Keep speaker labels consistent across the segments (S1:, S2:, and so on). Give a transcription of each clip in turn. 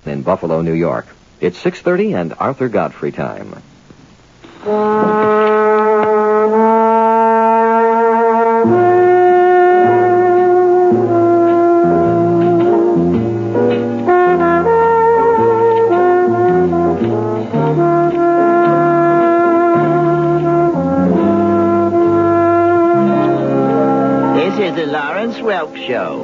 S1: in Buffalo, New York. It's 6:30 and Arthur Godfrey time.
S2: Welp Show.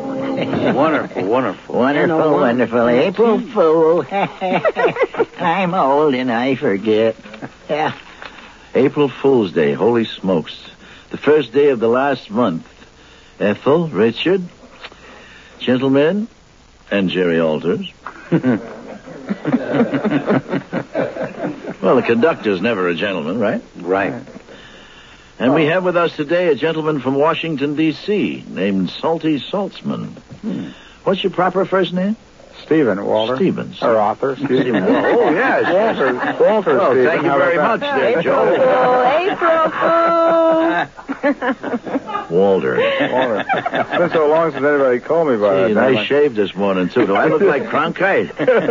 S3: Wonderful. April Fool. I'm old and I forget. Yeah.
S2: April Fool's Day, holy smokes. The first day of the last month. Ethel, Richard, gentlemen, and Jerry Alters. Well, the conductor's never a gentleman, right?
S4: Right.
S2: And we have with us today a gentleman from Washington, D.C., named Salty Saltzman. What's your proper first name?
S5: Stephen, Walter.
S2: Stephen.
S5: Or Arthur, excuse me.
S2: Oh, yes.
S5: Walter,
S2: Oh,
S5: Stephen.
S2: thank you very much there, Joe.
S3: April Fool!
S2: Walter.
S5: It's been so long since anybody called me by that.
S2: Nice shave this morning, too. Do I look like Cronkite?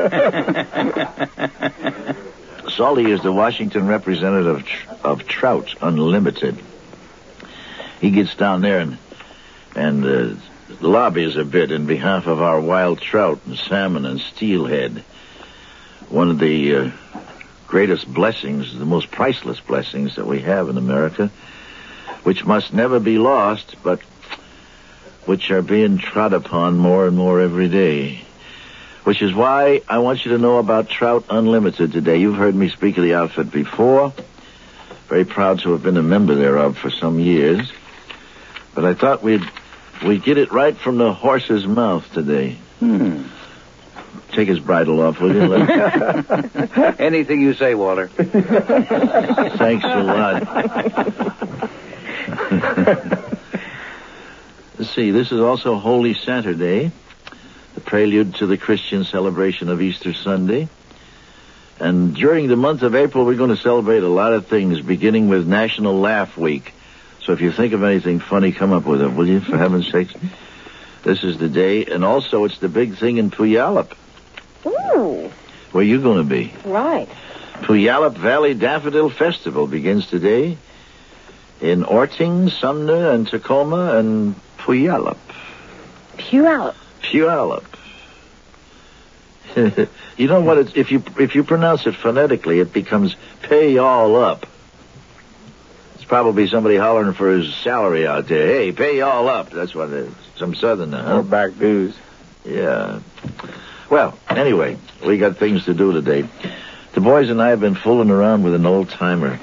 S2: Salty is the Washington representative of Trout Unlimited. He gets down there and lobbies a bit in behalf of our wild trout and salmon and steelhead. One of the greatest blessings, the most priceless blessings that we have in America, which must never be lost, but which are being trod upon more and more every day. Which is why I want you to know about Trout Unlimited today. You've heard me speak of the outfit before. Very proud to have been a member thereof for some years. But I thought we'd get it right from the horse's mouth today. Take his bridle off, will you?
S4: Anything you say, Walter.
S2: Thanks a lot. Let's see, this is also Holy Saturday, the prelude to the Christian celebration of Easter Sunday. And during the month of April, we're going to celebrate a lot of things, beginning with National Laugh Week. So if you think of anything funny, come up with it, will you, for heaven's sakes? This is the day. And also, it's the big thing in Puyallup.
S3: Ooh.
S2: Where are you going to be?
S3: Right.
S2: Puyallup Valley Daffodil Festival begins today in Orting, Sumner, and Tacoma, and Puyallup.
S3: Puyallup.
S2: Puyallup. You know what? If you pronounce it phonetically, it becomes pay all up. It's probably somebody hollering for his salary out there. Hey, pay all up. That's what it is. Some southerner, huh?
S5: Or back dues.
S2: Yeah. Well, anyway, we got things to do today. The boys and I have been fooling around with an old-timer.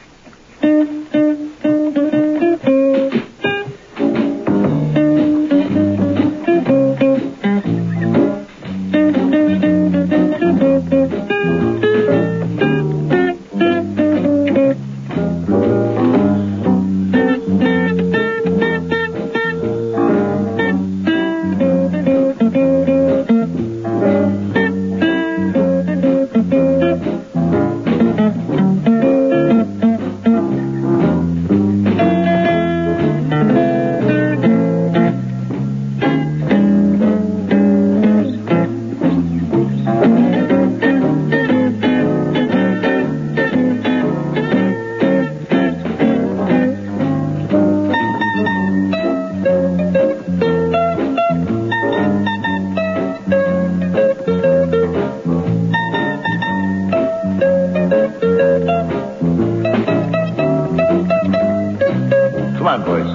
S2: Come on, boys.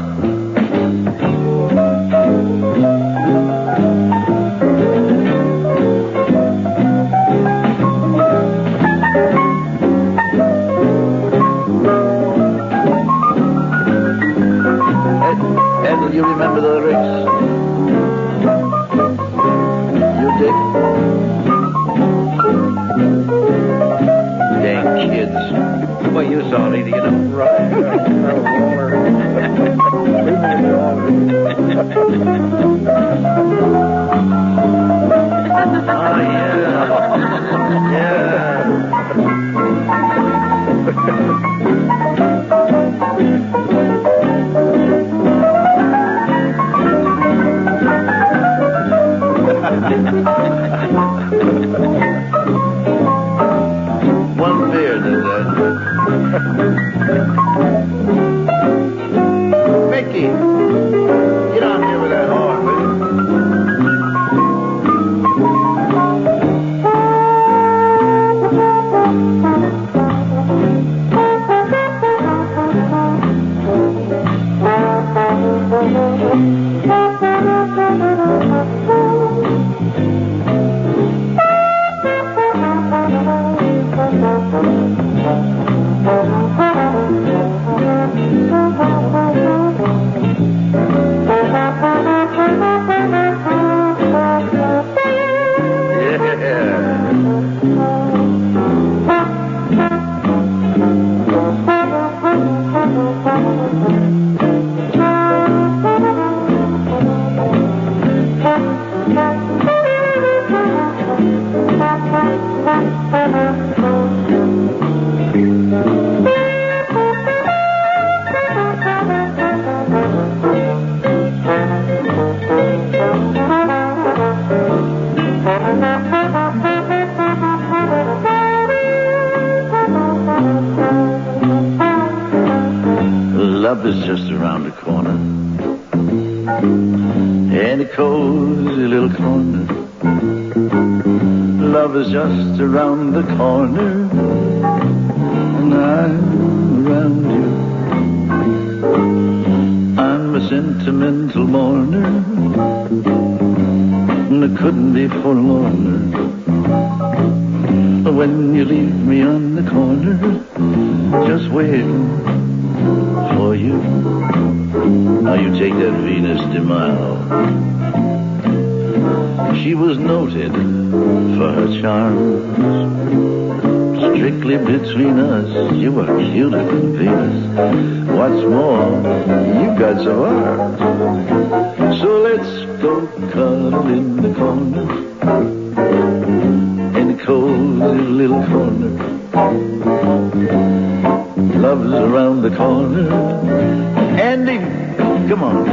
S2: is just around the corner. In a cozy little corner. Love is just around the corner. And I'm around you. I'm a sentimental mourner. And I couldn't be forlorner. When you leave me on the corner, just waiting for you. Now you take that Venus de Milo. She was noted for her charms. Strictly between us, you were cuter than Venus. What's more, you got some arms. So let's go cuddle in the corner. In a cozy little corner. Love's around the corner. Andy, come on.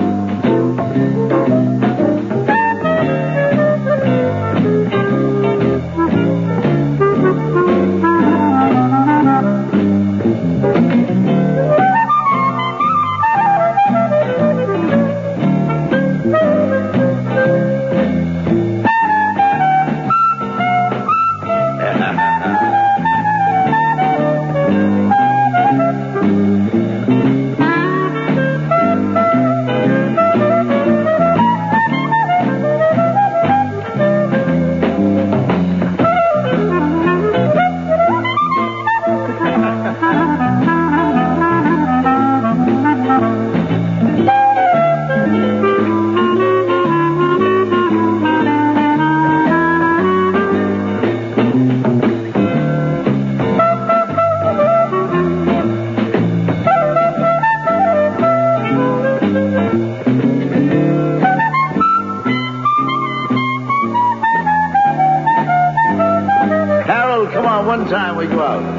S2: One time we go out.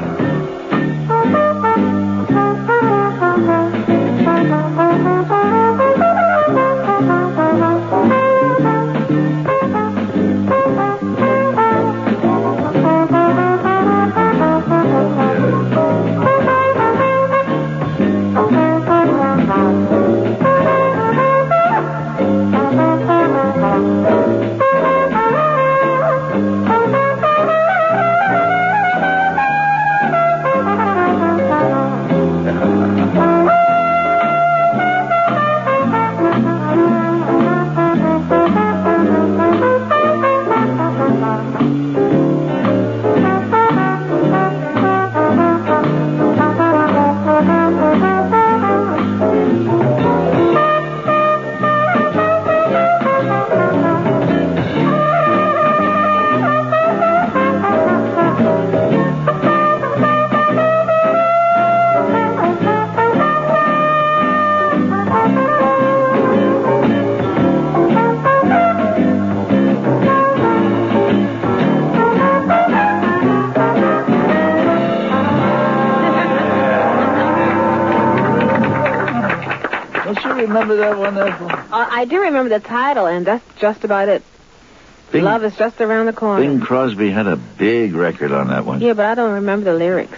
S2: Remember that one, Ethel?
S3: I do remember the title, and that's just about it. Love is just around the corner.
S2: Bing Crosby had a big record on that one.
S3: Yeah, but I don't remember the lyrics.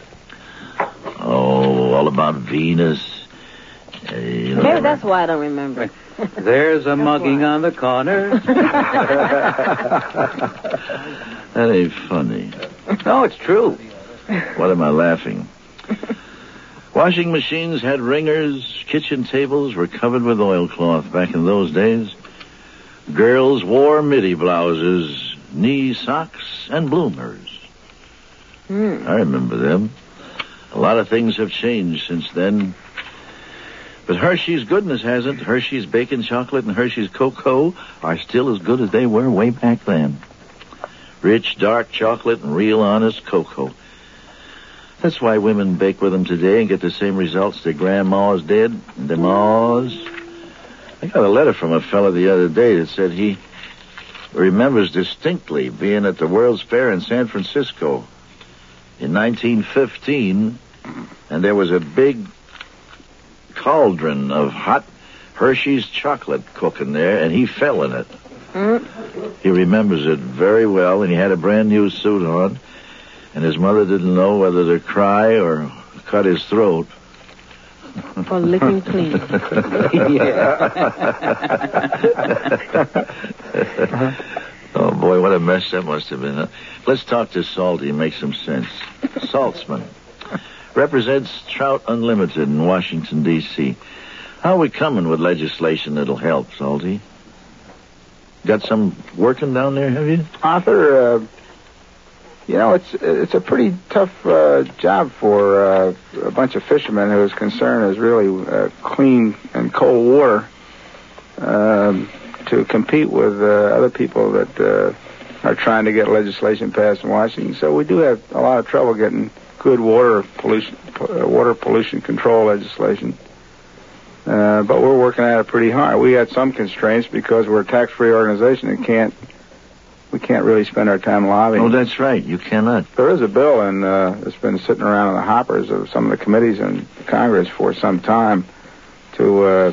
S2: Oh, all about Venus.
S3: Maybe that's why I don't remember.
S4: There's a mugging on the corner.
S2: That ain't funny.
S4: No, it's true.
S2: What am I laughing? Washing machines had ringers. Kitchen tables were covered with oilcloth back in those days. Girls wore midi blouses, knee socks, and bloomers. I remember them. A lot of things have changed since then. But Hershey's goodness hasn't. Hershey's bacon chocolate and Hershey's cocoa are still as good as they were way back then. Rich, dark chocolate and real honest cocoa. That's why women bake with them today and get the same results their grandmas did, and their ma's. I got a letter from a fella the other day that said he remembers distinctly being at the World's Fair in San Francisco in 1915, and there was a big cauldron of hot Hershey's chocolate cooking there, and he fell in it. He remembers it very well, and he had a brand new suit on. And his mother didn't know whether to cry or cut his throat.
S3: For licking clean.
S2: Oh, boy, what a mess that must have been. Huh? Let's talk to Salty and make some sense. Saltzman represents Trout Unlimited in Washington, D.C. How are we coming with legislation that'll help, Salty? Got some working down there, have you?
S5: Arthur, it's a pretty tough job for a bunch of fishermen whose concern is really clean and cold water to compete with other people that are trying to get legislation passed in Washington. So we do have a lot of trouble getting good water pollution control legislation. But we're working at it pretty hard. We had some constraints because we're a tax-free organization and we can't really spend our time lobbying.
S2: Oh, that's right. You cannot.
S5: There is a bill that's been sitting around in the hoppers of some of the committees in Congress for some time to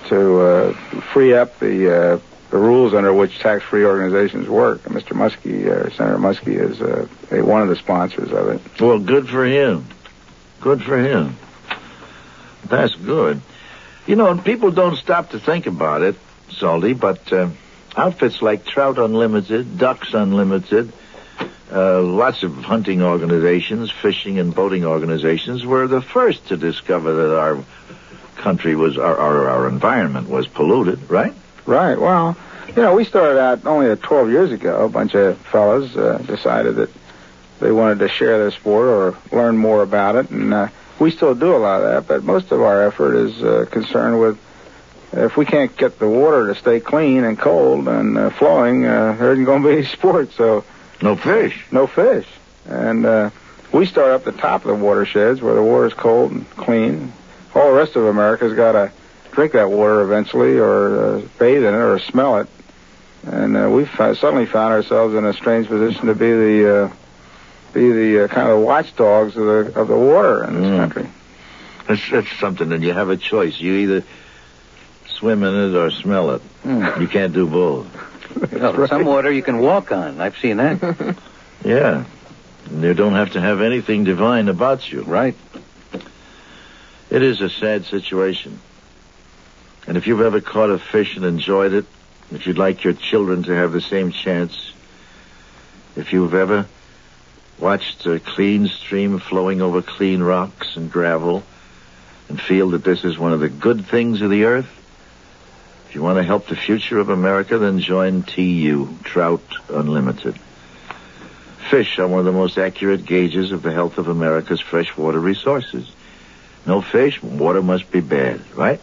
S5: free up the rules under which tax-free organizations work. And Mr. Muskie, Senator Muskie, is one of the sponsors of it.
S2: Well, good for him. Good for him. That's good. You know, people don't stop to think about it, Salty, but outfits like Trout Unlimited, Ducks Unlimited, lots of hunting organizations, fishing and boating organizations were the first to discover that our country was, our environment was polluted, right?
S5: Right. Well, we started out only 12 years ago. A bunch of fellas decided that they wanted to share their sport or learn more about it, and we still do a lot of that, but most of our effort is concerned with if we can't get the water to stay clean and cold and flowing, there isn't going to be any sport, so...
S2: No fish.
S5: No fish. And we start up the top of the watersheds where the water's cold and clean. All the rest of America's got to drink that water eventually or bathe in it or smell it. And we've suddenly found ourselves in a strange position to be the kind of watchdogs of the water in this country.
S2: That's something that you have a choice. You either swim in it or smell it. You can't do both.
S4: Right. Some water you can walk on. I've seen that.
S2: Yeah. And you don't have to have anything divine about you.
S4: Right.
S2: It is a sad situation. And if you've ever caught a fish and enjoyed it, if you'd like your children to have the same chance, if you've ever watched a clean stream flowing over clean rocks and gravel and feel that this is one of the good things of the earth, if you want to help the future of America, then join TU, Trout Unlimited. Fish are one of the most accurate gauges of the health of America's freshwater resources. No fish, water must be bad, right?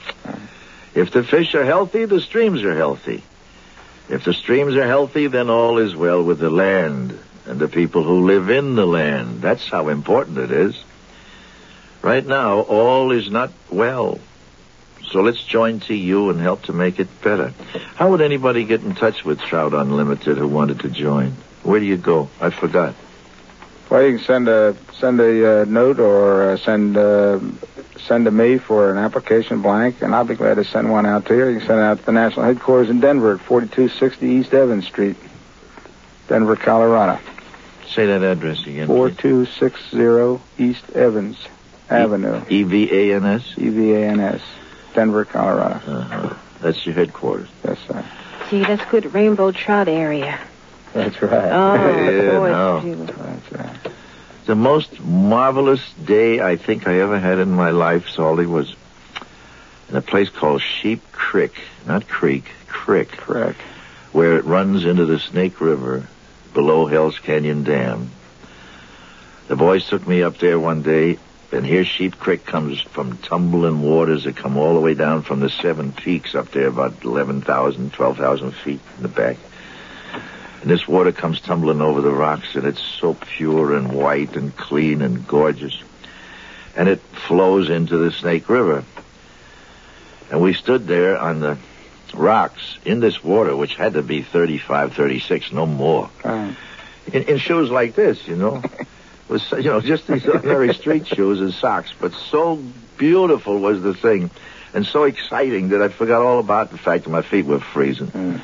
S2: If the fish are healthy, the streams are healthy. If the streams are healthy, then all is well with the land and the people who live in the land. That's how important it is. Right now, all is not well. So let's join TU and help to make it better. How would anybody get in touch with Trout Unlimited who wanted to join? Where do you go? I forgot.
S5: Well, you can send a note or send to me for an application blank, and I'll be glad to send one out to you. You can send it out to the national headquarters in Denver at 4260 East Evans Street, Denver, Colorado.
S2: Say that address again.
S5: 4260 East Evans Avenue.
S2: EVANS?
S5: EVANS, Denver, Colorado.
S2: That's your headquarters.
S5: Yes, sir.
S3: Gee, that's good rainbow trout area.
S5: That's right.
S3: Oh,
S2: Yeah,
S3: boy,
S2: no.
S3: it's beautiful.
S5: That's right.
S2: The most marvelous day I think I ever had in my life, Salty, was in a place called Sheep Creek. Not Creek, Crick.
S5: Correct.
S2: Where it runs into the Snake River below Hell's Canyon Dam. The boys took me up there one day, and here Sheep Creek comes from tumbling waters that come all the way down from the 7 peaks up there, about 11,000, 12,000 feet in the back. And this water comes tumbling over the rocks, and it's so pure and white and clean and gorgeous. And it flows into the Snake River. And we stood there on the rocks in this water, which had to be 35, 36, no more. In shoes like this, with, just these ordinary street shoes and socks. But so beautiful was the thing, and so exciting that I forgot all about the fact that my feet were freezing.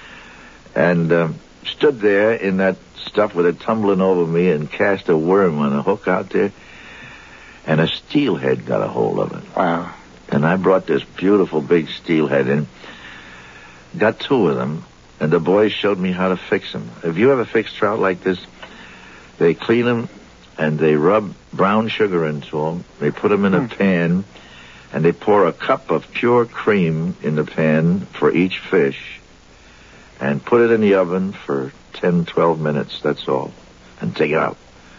S2: And stood there in that stuff with it tumbling over me and cast a worm on a hook out there. and a steelhead got a hold of it.
S5: Wow.
S2: And I brought this beautiful big steelhead in, got 2 of them, and the boys showed me how to fix them. Have you ever fixed trout like this? They clean them, and they rub brown sugar into them. They put them in a pan, and they pour a cup of pure cream in the pan for each fish, and put it in the oven for 10, 12 minutes, that's all, and take it out.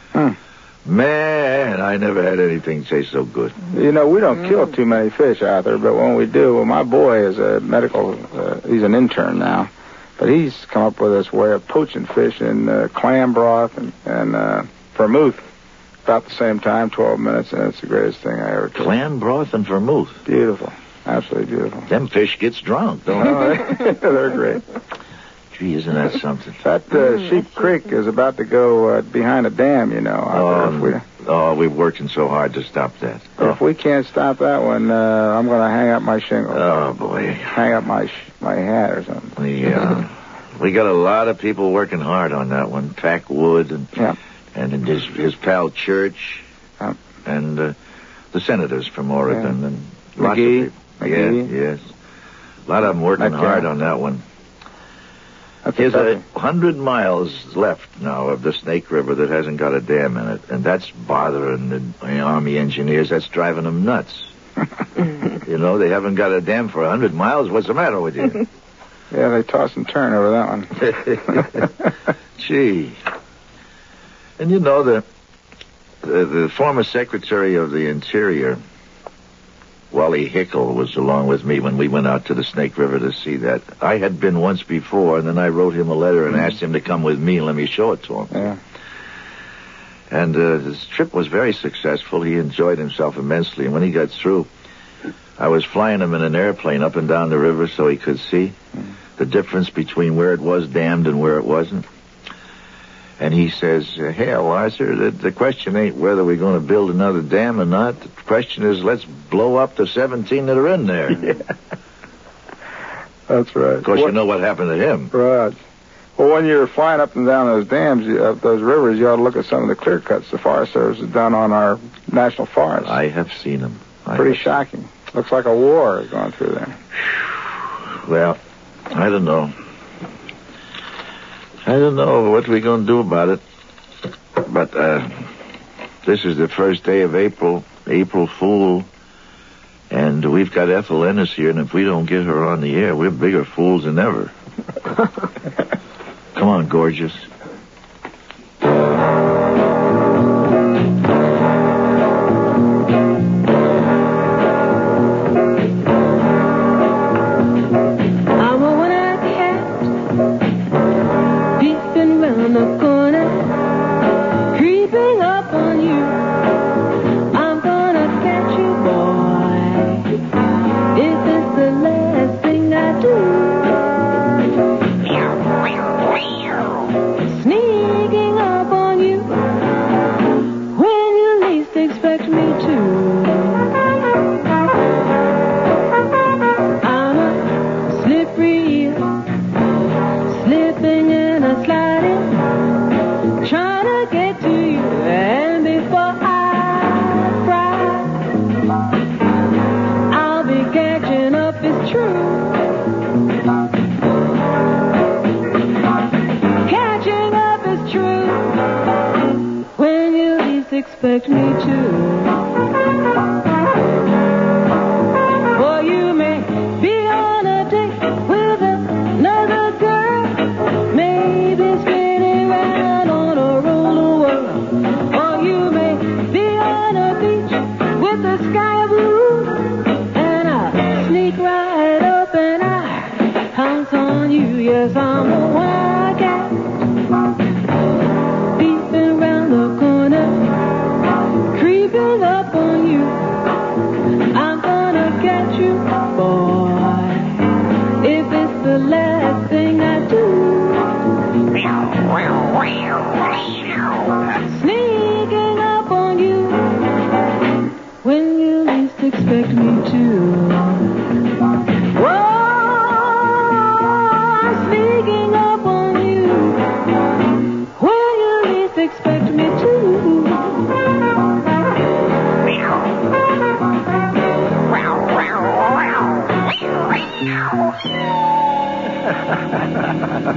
S2: Man, I never had anything taste so good.
S5: You know, we don't kill too many fish out there, but when we do, well, my boy is a medical, he's an intern now, but he's come up with this way of poaching fish in clam broth and vermouth about the same time, 12 minutes, and it's the greatest thing I ever tried.
S2: Clam broth and vermouth.
S5: Beautiful. Absolutely beautiful.
S2: Them fish gets drunk, don't they?
S5: They're great.
S2: Gee, isn't that something?
S5: That Sheep Creek is about to go behind a dam, you know.
S2: We're working so hard to stop that.
S5: If we can't stop that one, I'm going to hang up my shingle.
S2: Oh, boy.
S5: Hang up my hat or something.
S2: We got a lot of people working hard on that one. Pack Wood and his pal Church and the senators from Oregon and lots of people.
S5: McGee.
S2: Yes. A lot of them working hard on that one. There's 100 miles left now of the Snake River that hasn't got a dam in it, and that's bothering the Army engineers. That's driving them nuts. You know, they haven't got a dam for 100 miles. What's the matter with you?
S5: Yeah, they toss and turn over that
S2: one. Gee. And you know, the former Secretary of the Interior, Wally Hickel, was along with me when we went out to the Snake River to see that. I had been once before, and then I wrote him a letter and asked him to come with me and let me show it to him.
S5: Yeah.
S2: And his trip was very successful. He enjoyed himself immensely. And when he got through, I was flying him in an airplane up and down the river so he could see the difference between where it was dammed and where it wasn't. And he says, hell, Arthur, the question ain't whether we're going to build another dam or not. The question is, let's blow up the 17 that are in there.
S5: Yeah. That's right.
S2: Of course, you know what happened to him.
S5: Right. Well, when you're flying up and down those dams, those rivers, you ought to look at some of the clear cuts the Forest Service has done on our national forests.
S2: I have seen them.
S5: Pretty shocking. Looks like a war is going through there.
S2: Well, I don't know. I don't know what we're going to do about it. But this is the first day of April Fool. And we've got Ethel Ennis here, and if we don't get her on the air, we're bigger fools than ever. Come on, gorgeous.
S6: Expect me to. Or you may be on a date with another girl, maybe spinning around on a roller world. Or you may be on a beach with the sky blue, and I sneak right up and I pounce on you. Yes, I'm a wild cat, peeping around the corner. Creeping up on you, I'm gonna catch you, boy, if it's the last thing I do. Sneaking up on you when you least expect me to. Whoa, sneaking up on you when you least expect me to.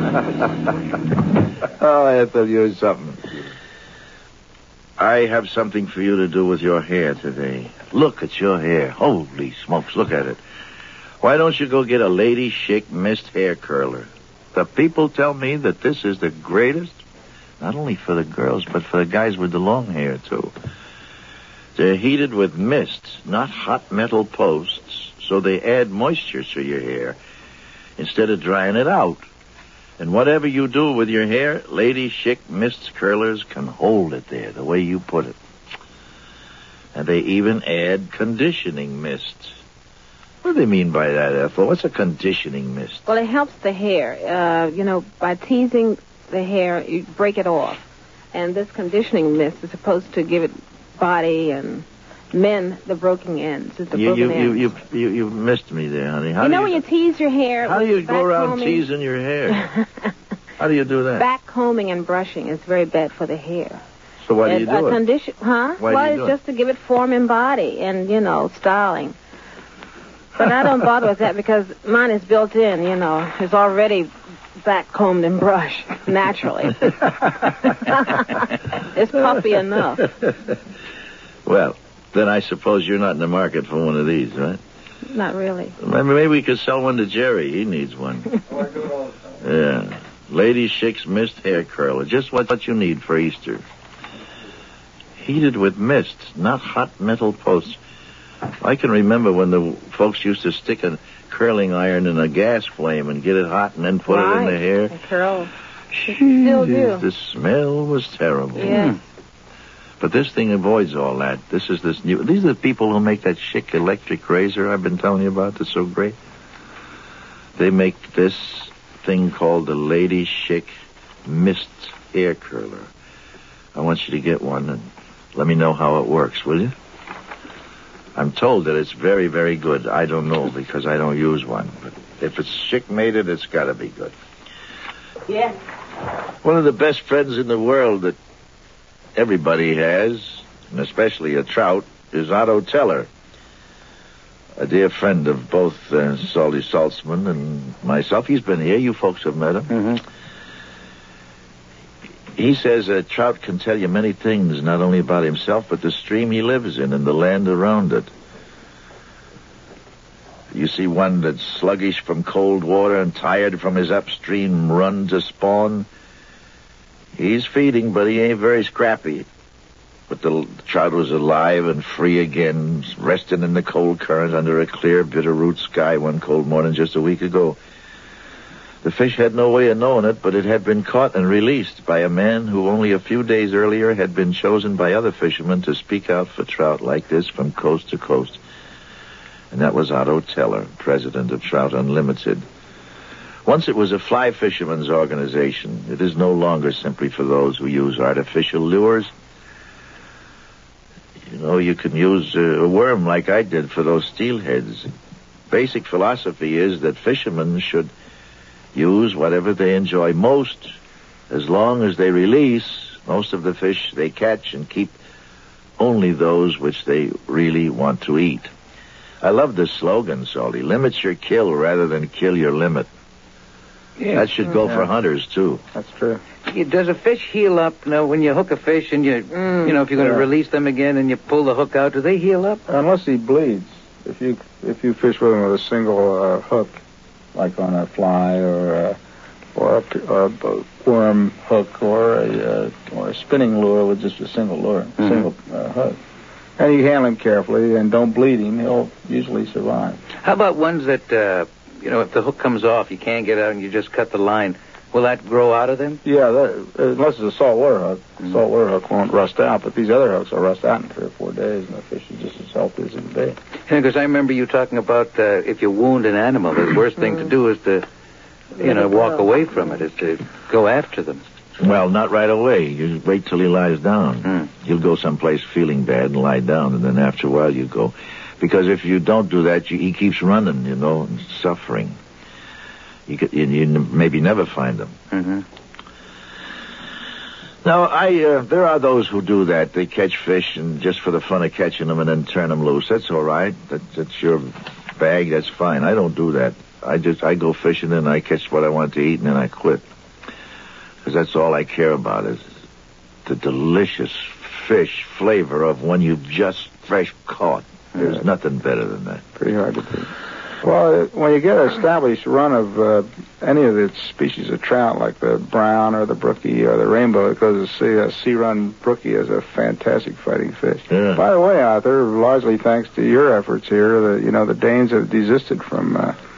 S2: Oh, Ethel, you're something. I have something for you to do with your hair today. Look at your hair. Holy smokes, look at it. Why don't you go get a Lady Chic mist hair curler? The people tell me that this is the greatest, not only for the girls, but for the guys with the long hair, too. They're heated with mist, not hot metal posts, so they add moisture to your hair instead of drying it out. And whatever you do with your hair, Lady Chic mist curlers can hold it there the way you put it. And they even add conditioning mist. What do they mean by that, Ethel? What's a conditioning mist?
S3: Well, it helps the hair. By teasing the hair, you break it off. And this conditioning mist is supposed to give it body and mend the broken ends.
S2: You missed me there, honey.
S3: When you tease your hair...
S2: How do you go around teasing your hair? How do you do that?
S3: Back combing and brushing is very bad for the hair.
S2: So why do you do it?
S3: It's just to give it form and body and, styling. But I don't bother with that because mine is built in, It's already back combed and brushed naturally. It's puffy enough.
S2: Well, then I suppose you're not in the market for one of these, right?
S3: Not really.
S2: Maybe we could sell one to Jerry. He needs one. Yeah. Lady Chic's mist hair curler. Just what you need for Easter. Heated with mist, not hot metal posts. I can remember when the folks used to stick a curling iron in a gas flame and get it hot and then put it in the hair.
S3: And curl. Still do.
S2: The smell was terrible.
S3: Yeah.
S2: But this thing avoids all that. These are the people who make that Chic electric razor I've been telling you about that's so great. They make this thing called the Lady Chic Mist Hair Curler. I want you to get one and let me know how it works, will you? I'm told that it's very, very good. I don't know because I don't use one. But if it's Chic made it, it's got to be good.
S3: Yes.
S2: One of the best friends in the world that everybody has, and especially a trout, is Otto Teller. A dear friend of both Salty Saltzman and myself. He's been here. You folks have met him.
S4: Mm-hmm.
S2: He says a trout can tell you many things, not only about himself, but the stream he lives in and the land around it. You see one that's sluggish from cold water and tired from his upstream run to spawn. He's feeding, but he ain't very scrappy. But the trout was alive and free again, resting in the cold current under a clear, bitter-root sky one cold morning just a week ago. The fish had no way of knowing it, but it had been caught and released by a man who only a few days earlier had been chosen by other fishermen to speak out for trout like this from coast to coast. And that was Otto Teller, president of Trout Unlimited. Once it was a fly fishermen's organization. It is no longer simply for those who use artificial lures. You can use a worm like I did for those steelheads. Basic philosophy is that fishermen should use whatever they enjoy most, as long as they release most of the fish they catch and keep only those which they really want to eat. I love this slogan, Salty. Limit your kill rather than kill your limit. Yeah. That should go for hunters, too.
S5: That's true.
S4: Does a fish heal up? When you hook a fish and if you're going to release them again and you pull the hook out, do they heal up?
S5: Unless he bleeds. If you fish with him with a single hook, like on a fly or a worm hook or a spinning lure with just a single lure, single hook, and you handle him carefully and don't bleed him, he'll usually survive.
S4: How about ones that if the hook comes off, you can't get out and you just cut the line? Will that grow out of them?
S5: Yeah, unless it's a saltwater hook. Saltwater hook won't rust out, but these other hooks will rust out in 3 or 4 days, and the fish is just as healthy as it can be.
S4: Yeah, because I remember you talking about if you wound an animal, the worst thing to do is to, walk away from it, is to go after them.
S2: Well, not right away. You wait till he lies down. He'll go someplace feeling bad and lie down, and then after a while you go. Because if you don't do that, he keeps running, and suffering. You maybe never find them.
S4: Mm-hmm.
S2: Now, there are those who do that. They catch fish and just for the fun of catching them and then turn them loose. That's all right. That's your bag. That's fine. I don't do that. I go fishing and I catch what I want to eat and then I quit. Because that's all I care about is the delicious fish flavor of when you've just fresh caught. There's nothing better than that.
S5: Pretty hard to beat. Well, when you get an established run of any of the species of trout, like the brown or the brookie or the rainbow, it goes to see a sea-run brookie is a fantastic fighting fish.
S2: Yeah.
S5: By the way, Arthur, largely thanks to your efforts here, the Danes have desisted from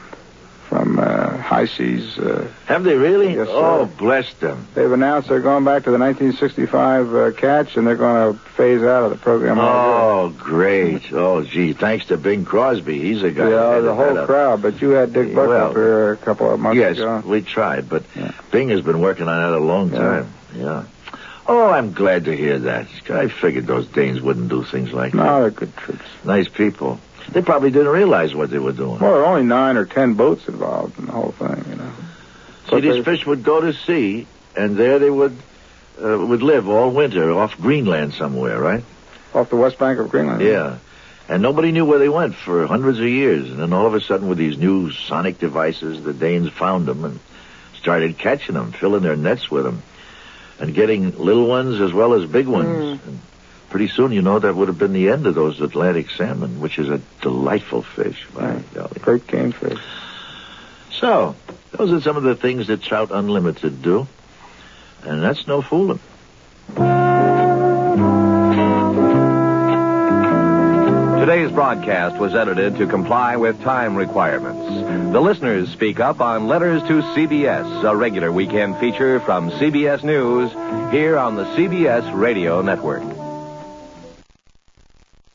S5: high seas.
S2: Have they really?
S5: Yes, sir.
S2: Oh, bless them.
S5: They've announced they're going back to the 1965 catch, and they're going to phase out of the program.
S2: Oh, great. Oh, gee, thanks to Bing Crosby. He's a guy.
S5: Yeah,
S2: who
S5: the whole crowd. But you had Dick Buck up here a couple of months ago.
S2: Yes, we tried, but Bing has been working on that a long time. Yeah. Oh, I'm glad to hear that. I figured those Danes wouldn't do things like that.
S5: No, they're good troops.
S2: Nice people. They probably didn't realize what they were doing.
S5: Well, there are only 9 or 10 boats involved in the whole thing,
S2: See, these fish would go to sea, and there they would live all winter off Greenland somewhere, right?
S5: Off the west bank of Greenland.
S2: Yeah. And nobody knew where they went for hundreds of years. And then all of a sudden, with these new sonic devices, the Danes found them and started catching them, filling their nets with them, and getting little ones as well as big ones. And pretty soon, that would have been the end of those Atlantic salmon, which is a delightful fish. By golly.
S5: Great game fish.
S2: So, those are some of the things that Trout Unlimited do. And that's no fooling.
S7: Today's broadcast was edited to comply with time requirements. The listeners speak up on Letters to CBS, a regular weekend feature from CBS News, here on the CBS Radio Network.